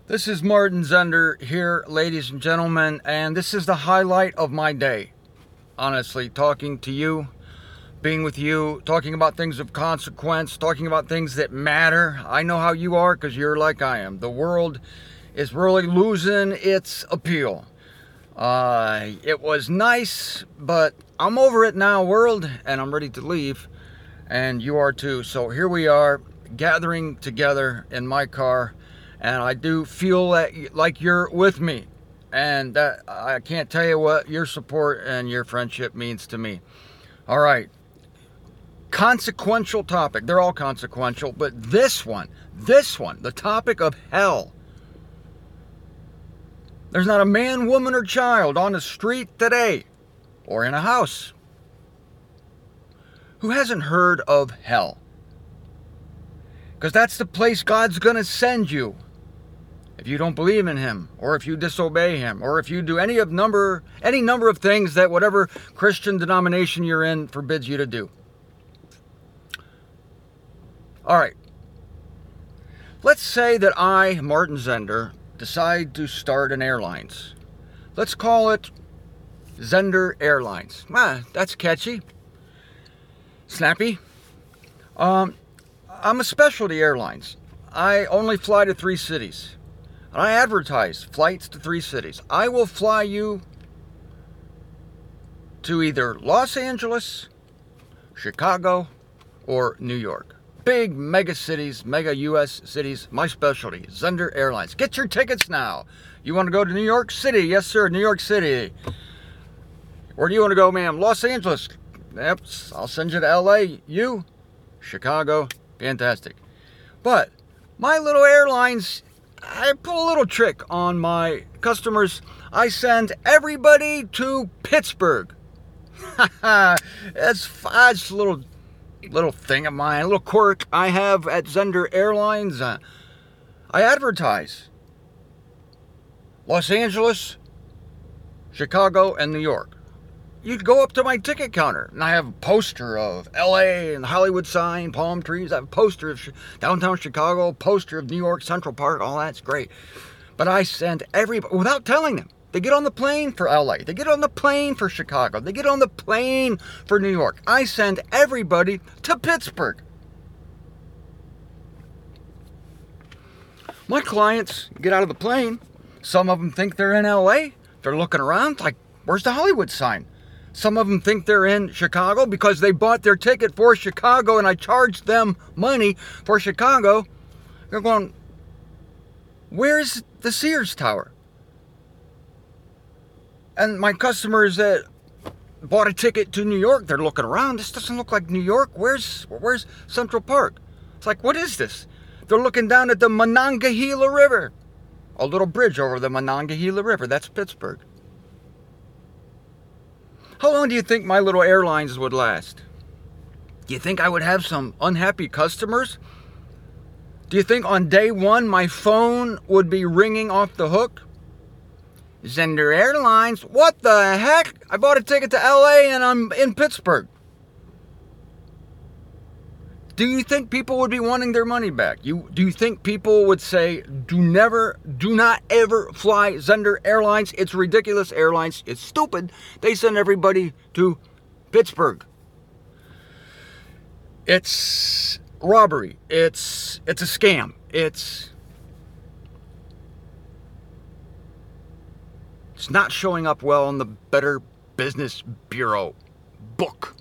This is Martin Zender here, ladies and gentlemen, and this is the highlight of my day. Honestly, talking to you, being with you, talking about things of consequence, talking about things that matter. I know how you are because you're like I am. The world is really losing its appeal. It was nice, but I'm over it now, world, and I'm ready to leave, and you are too. So here we are, gathering together in my car. And I do feel like you're with me. And I can't tell you what your support and your friendship means to me. All right. Consequential topic. They're all consequential. But this one, the topic of hell. There's not a man, woman, or child on the street today or in a house who hasn't heard of hell. Because that's the place God's going to send you. If you don't believe in him, or if you disobey him, or if you do any number of things that whatever Christian denomination you're in forbids you to do. All right. Let's say that I, Martin Zender, decide to start an airlines. Let's call it Zender Airlines. That's catchy. Snappy. I'm a specialty airlines. I only fly to 3 cities. And I advertise flights to 3 cities. I will fly you to either Los Angeles, Chicago, or New York. Big mega cities, mega U.S. cities, my specialty, Zender Airlines. Get your tickets now. You want to go to New York City? Yes, sir, New York City. Where do you want to go, ma'am? Los Angeles. Yep, I'll send you to L.A. You? Chicago. Fantastic. But my little airlines, I put a little trick on my customers. I send everybody to Pittsburgh. That's a little thing of mine, a little quirk I have at Zender Airlines. I advertise Los Angeles, Chicago, and New York. You go up to my ticket counter, and I have a poster of L.A. and Hollywood sign, palm trees. I have a poster of downtown Chicago, poster of New York Central Park. All that's great. But I send everybody, without telling them. They get on the plane for L.A. They get on the plane for Chicago. They get on the plane for New York. I send everybody to Pittsburgh. My clients get out of the plane. Some of them think they're in L.A. They're looking around like, where's the Hollywood sign? Some of them think they're in Chicago because they bought their ticket for Chicago and I charged them money for Chicago. They're going, where's the Sears Tower? And my customers that bought a ticket to New York, they're looking around. This doesn't look like New York. Where's Central Park? It's like, what is this? They're looking down at the Monongahela River. A little bridge over the Monongahela River. That's Pittsburgh. How long do you think my little airlines would last? Do you think I would have some unhappy customers? Do you think on day 1 my phone would be ringing off the hook? Zender Airlines? What the heck? I bought a ticket to LA and I'm in Pittsburgh. Do you think people would be wanting their money back? Do you think people would say, do not ever fly Zender Airlines? It's ridiculous airlines. It's stupid. They send everybody to Pittsburgh. It's robbery. It's a scam. It's not showing up well in the Better Business Bureau book.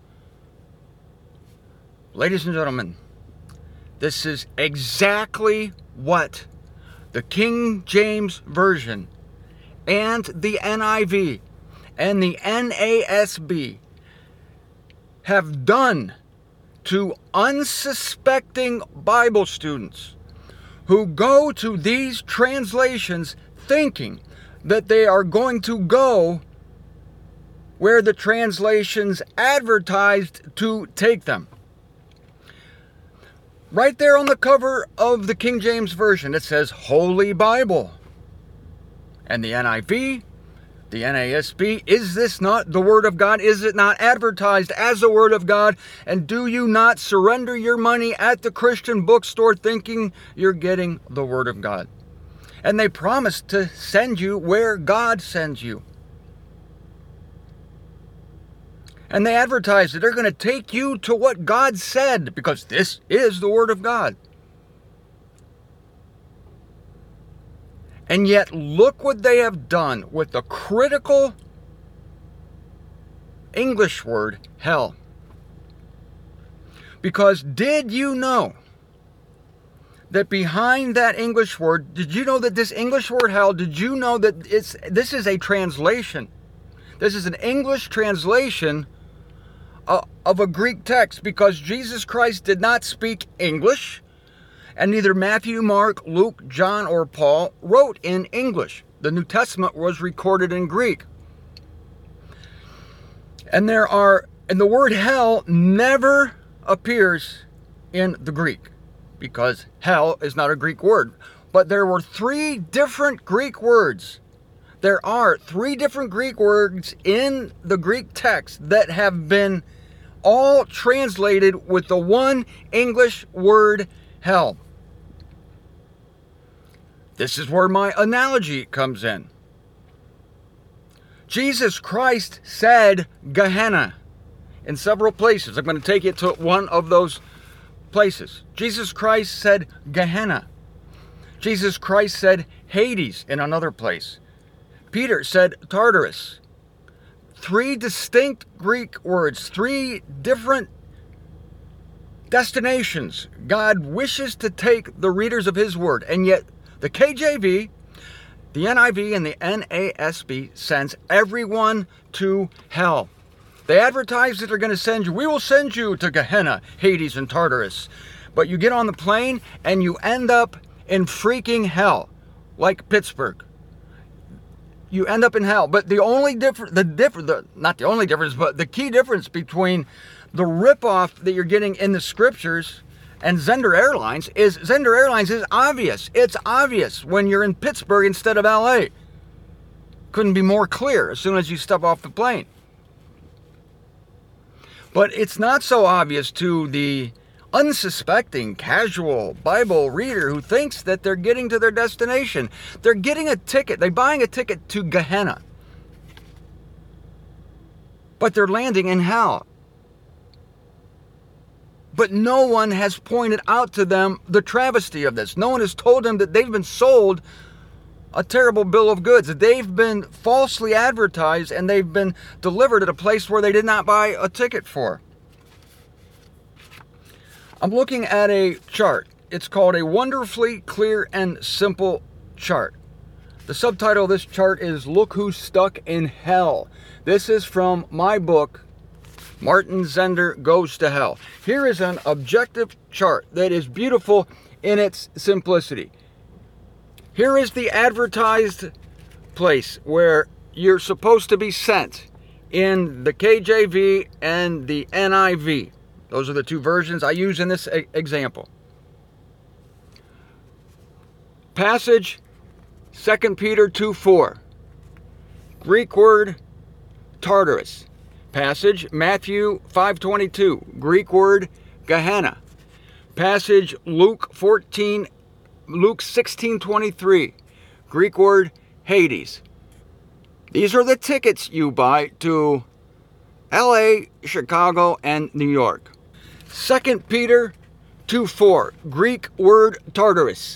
Ladies and gentlemen, this is exactly what the King James Version and the NIV and the NASB have done to unsuspecting Bible students who go to these translations thinking that they are going to go where the translations advertised to take them. Right there on the cover of the King James Version, it says Holy Bible. And the NIV, the NASB, is this not the Word of God? Is it not advertised as the Word of God? And do you not surrender your money at the Christian bookstore thinking you're getting the Word of God? And they promise to send you where God sends you. And they advertise that they're going to take you to what God said, because this is the Word of God. And yet, look what they have done with the critical English word, hell. Because did you know that behind that English word, did you know that this English word hell, did you know that this is a translation? This is an English translation of a Greek text, because Jesus Christ did not speak English, and neither Matthew, Mark, Luke, John, or Paul wrote in English. The New Testament was recorded in Greek. And the word hell never appears in the Greek, because hell is not a Greek word. But there were 3 different Greek words. There are 3 different Greek words in the Greek text that have been all translated with the one English word, hell. This is where my analogy comes in. Jesus Christ said Gehenna in several places. I'm going to take you to one of those places. Jesus Christ said Gehenna. Jesus Christ said Hades in another place. Peter said Tartarus. 3 distinct Greek words, 3 different destinations God wishes to take the readers of His Word. And yet the KJV, the NIV, and the NASB sends everyone to hell. They advertise that they're going to send you, we will send you to Gehenna, Hades, and Tartarus. But you get on the plane and you end up in freaking hell, like Pittsburgh. You end up in hell. But the key difference between the ripoff that you're getting in the scriptures and Zender Airlines is obvious. It's obvious when you're in Pittsburgh instead of LA. Couldn't be more clear as soon as you step off the plane. But it's not so obvious to the unsuspecting, casual Bible reader who thinks that they're getting to their destination. They're getting a ticket. They're buying a ticket to Gehenna. But they're landing in hell. But no one has pointed out to them the travesty of this. No one has told them that they've been sold a terrible bill of goods, that they've been falsely advertised and they've been delivered at a place where they did not buy a ticket for. I'm looking at a chart. It's called a Wonderfully Clear and Simple Chart. The subtitle of this chart is Look Who's Stuck in Hell. This is from my book, Martin Zender Goes to Hell. Here is an objective chart that is beautiful in its simplicity. Here is the advertised place where you're supposed to be sent in the KJV and the NIV. Those are the 2 versions I use in this example. Passage 2 Peter 2:4. Greek word Tartarus. Passage Matthew 5:22. Greek word Gehenna. Passage Luke 16:23. Greek word Hades. These are the tickets you buy to LA, Chicago, and New York. 2 Peter 2:4. Greek word Tartarus.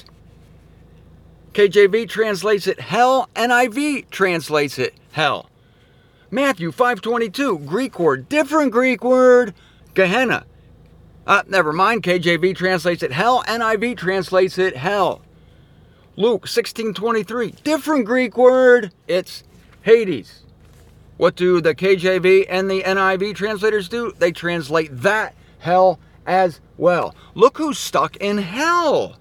KJV translates it hell. NIV translates it hell. Matthew 5:22. Greek word. Different Greek word. Gehenna. Never mind. KJV translates it hell. NIV translates it hell. Luke 16:23. Different Greek word. It's Hades. What do the KJV and the NIV translators do? They translate that hell as well. Look who's stuck in hell.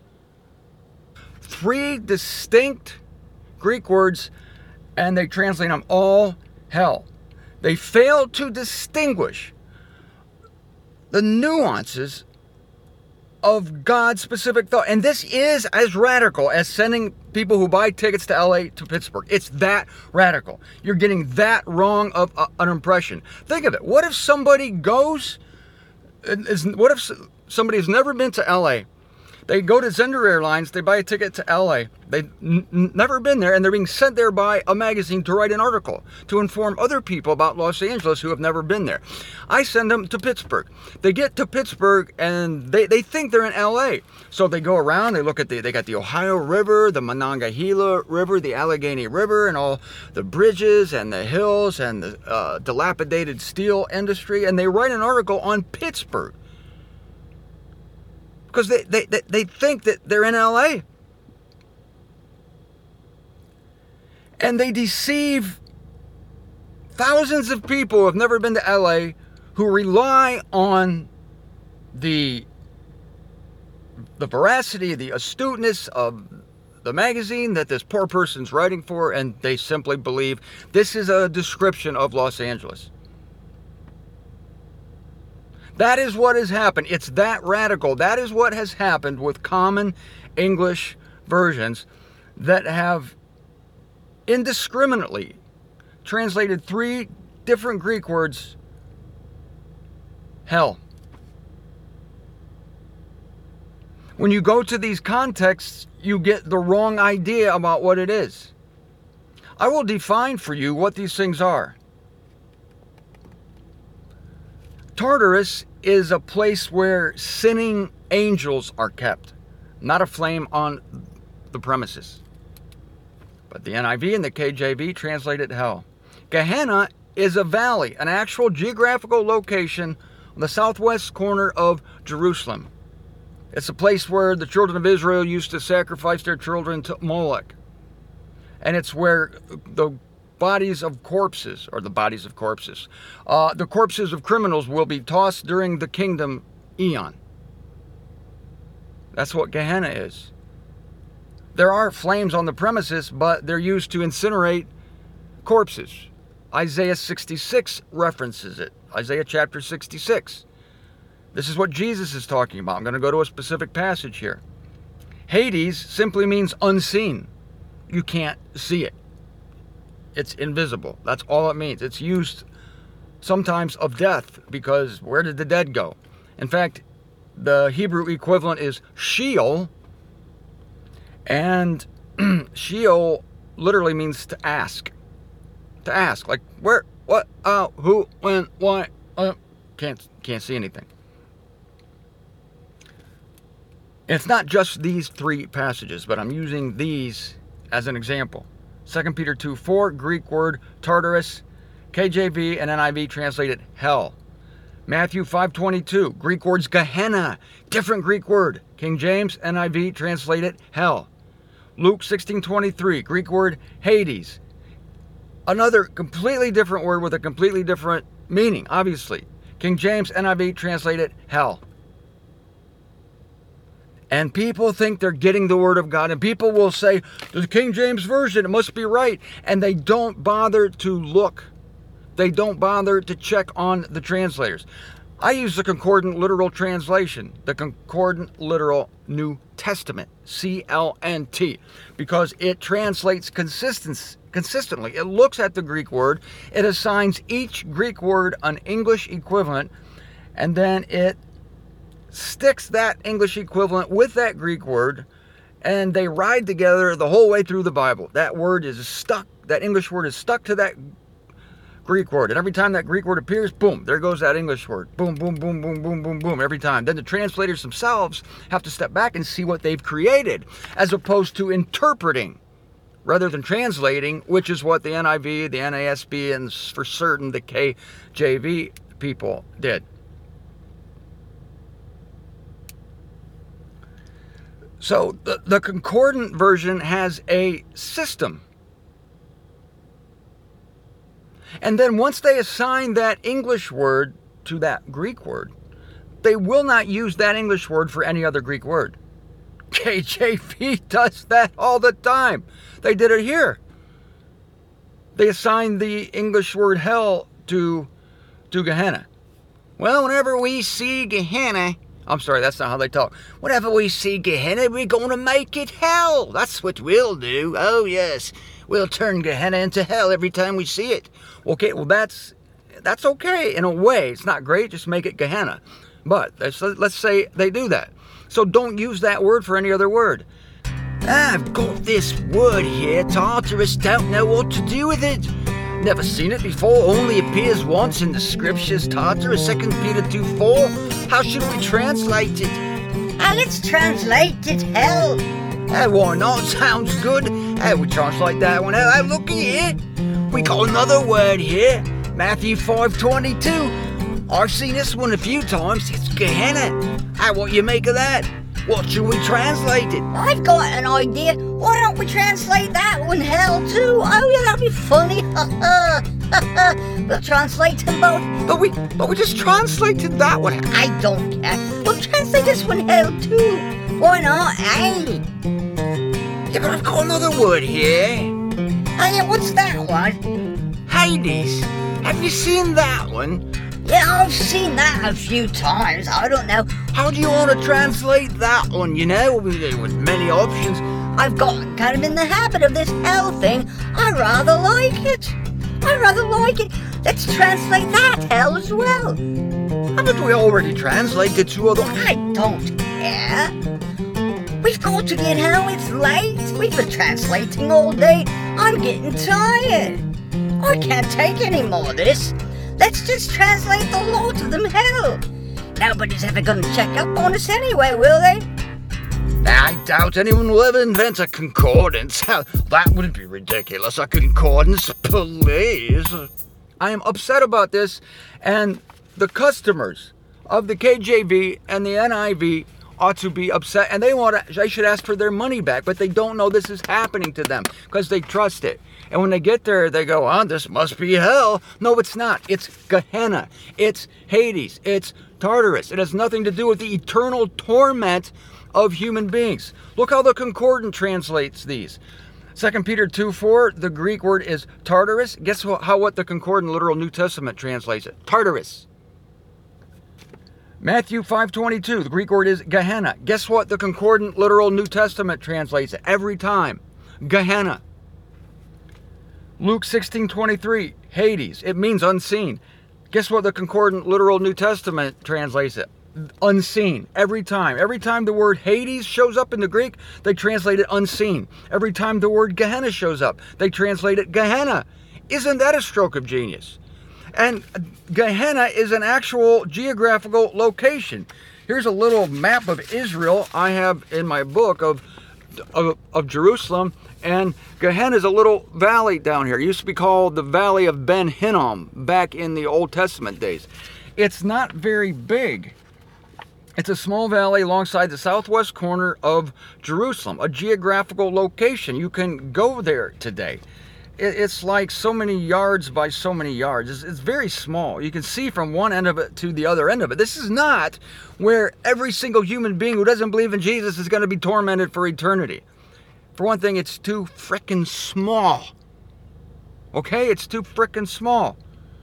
3 distinct Greek words, and they translate them all hell. They fail to distinguish the nuances of God's specific thought. And this is as radical as sending people who buy tickets to LA to Pittsburgh. It's that radical. You're getting that wrong of an impression. Think of it. What if somebody goes, what if somebody has never been to LA, They go to Zender Airlines, they buy a ticket to LA. They've never been there, and they're being sent there by a magazine to write an article to inform other people about Los Angeles who have never been there. I send them to Pittsburgh. They get to Pittsburgh and they think they're in LA. So they go around, they look at they got the Ohio River, the Monongahela River, the Allegheny River, and all the bridges and the hills and the dilapidated steel industry, and they write an article on Pittsburgh. Because they think that they're in LA. And they deceive thousands of people who have never been to LA, who rely on the veracity, the astuteness of the magazine that this poor person's writing for, and they simply believe this is a description of Los Angeles. That is what has happened. It's that radical. That is what has happened with common English versions that have indiscriminately translated 3 different Greek words, hell. When you go to these contexts, you get the wrong idea about what it is. I will define for you what these things are. Tartarus is a place where sinning angels are kept, not a flame on the premises. But the NIV and the KJV translate it hell. Gehenna is a valley, an actual geographical location on the southwest corner of Jerusalem. It's a place where the children of Israel used to sacrifice their children to Moloch. And it's where the bodies of corpses of criminals will be tossed during the kingdom eon. That's what Gehenna is. There are flames on the premises, but they're used to incinerate corpses. Isaiah 66 references it. Isaiah chapter 66. This is what Jesus is talking about. I'm going to go to a specific passage here. Hades simply means unseen. You can't see it. It's invisible. That's all it means. It's used sometimes of death, because where did the dead go? In fact, the Hebrew equivalent is Sheol, and Sheol literally means to ask. To ask, like where, what, how, who, when, why. Can't see anything. It's not just these 3 passages, but I'm using these as an example. 2 Peter 2:4, Greek word Tartarus. KJV and NIV translate it hell. Matthew 5:22, Greek words Gehenna, different Greek word. King James, NIV translate it hell. Luke 16:23, Greek word Hades. Another completely different word with a completely different meaning, obviously. King James, NIV translate it hell. And people think they're getting the word of God, and people will say, the King James Version, it must be right. And they don't bother to look. They don't bother to check on the translators. I use the Concordant Literal Translation, the Concordant Literal New Testament, CLNT, because it translates consistently. It looks at the Greek word, it assigns each Greek word an English equivalent, and then it sticks that English equivalent with that Greek word, and they ride together the whole way through the Bible. That word is stuck, that English word is stuck to that Greek word, and every time that Greek word appears, boom, there goes that English word. Boom, boom, boom, boom, boom, boom, boom, every time. Then the translators themselves have to step back and see what they've created, as opposed to interpreting rather than translating, which is what the NIV, the NASB, and for certain the KJV people did. So the Concordant version has a system. And then once they assign that English word to that Greek word, they will not use that English word for any other Greek word. KJV does that all the time. They did it here. They assigned the English word hell to Gehenna. Well, whenever we see Gehenna, I'm sorry, that's not how they talk. Whenever we see Gehenna, we're going to make it hell. That's what we'll do. Oh, yes. We'll turn Gehenna into hell every time we see it. Okay, well, that's okay in a way. It's not great. Just make it Gehenna. But let's say they do that. So don't use that word for any other word. I've got this word here, Tartarus, don't know what to do with it. Never seen it before, only appears once in the scriptures. Tartarus, 2 Peter 2:4. How should we translate it? Let's translate it, hell. Why not? Sounds good. We translate that one out. Look here. We got another word here. Matthew 5:22. I've seen this one a few times. It's Gehenna. What you make of that? What should we translate it? I've got an idea. Why don't we translate that one, hell, too? Oh, yeah, that'd be funny. We'll translate them both. But we just translated that one. I don't care. We'll translate this one, hell, too. Why not, eh? Yeah, but I've got another word here. Oh, yeah, what's that one? Hades. Have you seen that one? Yeah, I've seen that a few times. I don't know. How do you want to translate that one, you know? With many options. I've gotten kind of in the habit of this hell thing. I rather like it. Let's translate that hell as well. Haven't we already translated two other? I don't care. We've got to get home. It's late. We've been translating all day. I'm getting tired. I can't take any more of this. Let's just translate the lot of them hell. Nobody's ever going to check up on us anyway, will they? I doubt anyone will ever invent a concordance. That would be ridiculous. A concordance, please. I am upset about this, and the customers of the KJV and the NIV ought to be upset, and they should ask for their money back, but they don't know this is happening to them because they trust it. And when they get there, they go, this must be hell. No, it's not. It's Gehenna. It's Hades. It's Tartarus. It has nothing to do with the eternal torment of human beings. Look how the Concordant translates these. 2 Peter 2:4, the Greek word is Tartarus. Guess what the Concordant literal New Testament translates it? Tartarus. Matthew 5:22, the Greek word is Gehenna. Guess what the Concordant literal New Testament translates it? Every time. Gehenna. Luke 16:23, Hades. It means unseen. Guess what the Concordant literal New Testament translates it? Unseen. Every time. Every time the word Hades shows up in the Greek, they translate it unseen. Every time the word Gehenna shows up, they translate it Gehenna. Isn't that a stroke of genius? And Gehenna is an actual geographical location. Here's a little map of Israel I have in my book of Jerusalem. And Gehenna is a little valley down here. It used to be called the Valley of Ben Hinnom back in the Old Testament days. It's not very big. It's a small valley alongside the southwest corner of Jerusalem, a geographical location. You can go there today. It's like so many yards by so many yards. It's very small. You can see from one end of it to the other end of it. This is not where every single human being who doesn't believe in Jesus is going to be tormented for eternity. For one thing, it's too frickin' small. Okay? It's too frickin' small.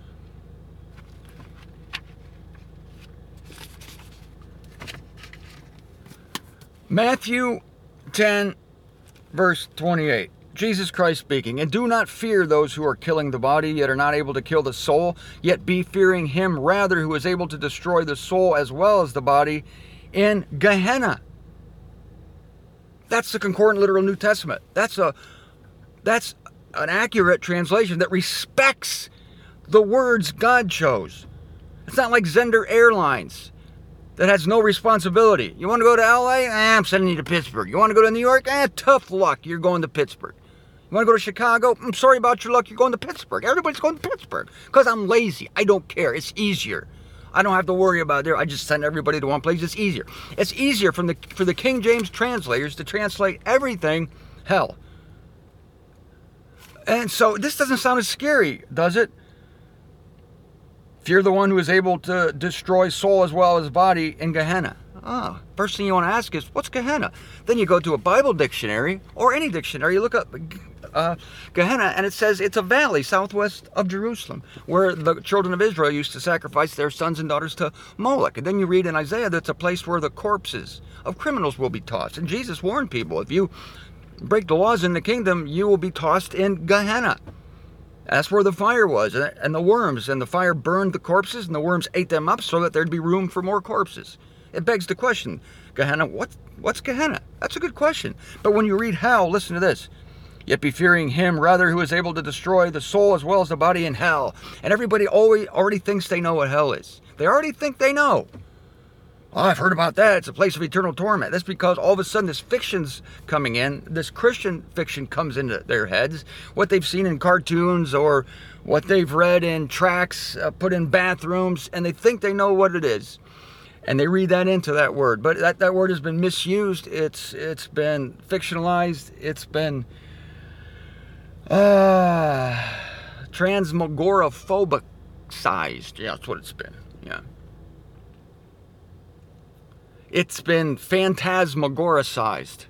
Matthew 10, verse 28. Jesus Christ speaking, and do not fear those who are killing the body, yet are not able to kill the soul, yet be fearing him rather who is able to destroy the soul as well as the body in Gehenna. That's the Concordant literal New Testament. That's an accurate translation that respects the words God chose. It's not like Zender Airlines that has no responsibility. You want to go to LA? I'm sending you to Pittsburgh. You want to go to New York? Tough luck. You're going to Pittsburgh. You want to go to Chicago? I'm sorry about your luck. You're going to Pittsburgh. Everybody's going to Pittsburgh because I'm lazy. I don't care. It's easier. I don't have to worry about it. I just send everybody to one place. It's easier. It's easier for the King James translators to translate everything hell. And so this doesn't sound as scary, does it? Fear the one who is able to destroy soul as well as body in Gehenna. First thing you want to ask is, what's Gehenna? Then you go to a Bible dictionary or any dictionary. You look up Gehenna, and it says it's a valley southwest of Jerusalem where the children of Israel used to sacrifice their sons and daughters to Moloch. And then you read in Isaiah that's a place where the corpses of criminals will be tossed. And Jesus warned people, if you break the laws in the kingdom, you will be tossed in Gehenna. That's where the fire was, and the worms, and the fire burned the corpses, and the worms ate them up so that there'd be room for more corpses. It begs the question, Gehenna. What's Gehenna? That's a good question. But when you read hell, listen to this. Yet be fearing him rather who is able to destroy the soul as well as the body in hell. And everybody already thinks they know what hell is. They already think they know. Oh, I've heard about that. It's a place of eternal torment. That's because all of a sudden this fiction's coming in. This Christian fiction comes into their heads. What they've seen in cartoons or what they've read in tracts put in bathrooms. And they think they know what it is. And they read that into that word. But that word has been misused. It's been fictionalized. It's been transmogoraphobic-sized. Yeah, that's what it's been. Yeah. It's been phantasmagoricized.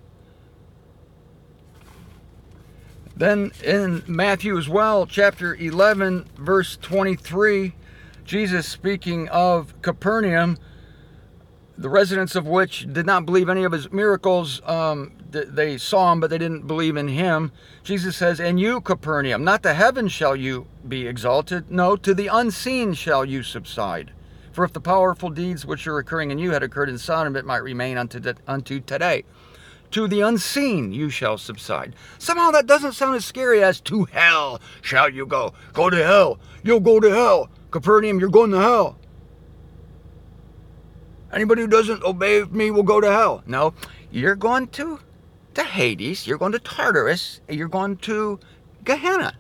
Then in Matthew as well, chapter 11, verse 23, Jesus speaking of Capernaum, the residents of which did not believe any of his miracles. They saw him, but they didn't believe in him. Jesus says, and you, Capernaum, not to heaven shall you be exalted. No, to the unseen shall you subside. For if the powerful deeds which are occurring in you had occurred in Sodom, it might remain unto today. To the unseen you shall subside. Somehow that doesn't sound as scary as to hell shall you go. Go to hell. You'll go to hell. Capernaum, you're going to hell. Anybody who doesn't obey me will go to hell. No, you're going to Hades, you're going to Tartarus, and you're going to Gehenna.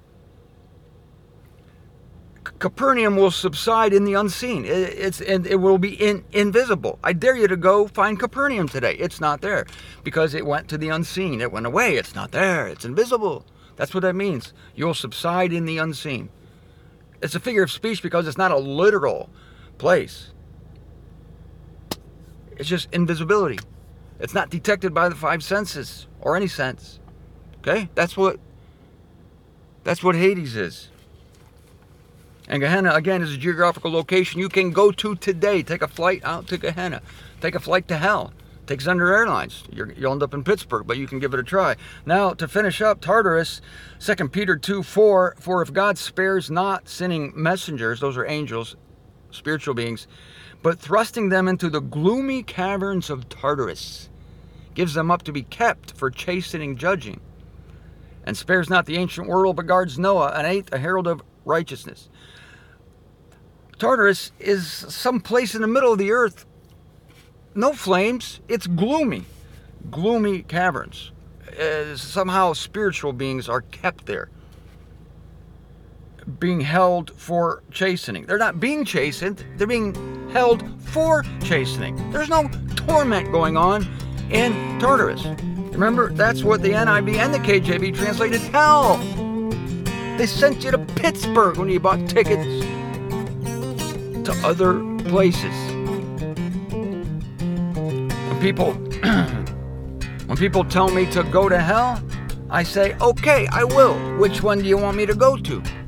Capernaum will subside in the unseen. It will be invisible. I dare you to go find Capernaum today. It's not there because it went to the unseen. It went away. It's not there. It's invisible. That's what that means. You'll subside in the unseen. It's a figure of speech because it's not a literal place. It's just invisibility. It's not detected by the five senses or any sense. Okay? That's what Hades is. And Gehenna, again, is a geographical location you can go to today. Take a flight out to Gehenna. Take a flight to hell. Take Zunder Airlines. You'll end up in Pittsburgh, but you can give it a try. Now, to finish up, Tartarus, 2 Peter 2:4, for if God spares not sinning messengers, those are angels, spiritual beings, but thrusting them into the gloomy caverns of Tartarus, gives them up to be kept for chastening judging, and spares not the ancient world, but guards Noah, an eighth, a herald of righteousness. Tartarus is some place in the middle of the earth. No flames. It's gloomy. Gloomy caverns. Somehow spiritual beings are kept there, being held for chastening. They're not being chastened. They're being held for chastening. There's no torment going on in Tartarus. Remember, that's what the NIV and the KJV translated hell. They sent you to Pittsburgh when you bought tickets to other places. When people tell me to go to hell, I say, okay, I will. Which one do you want me to go to?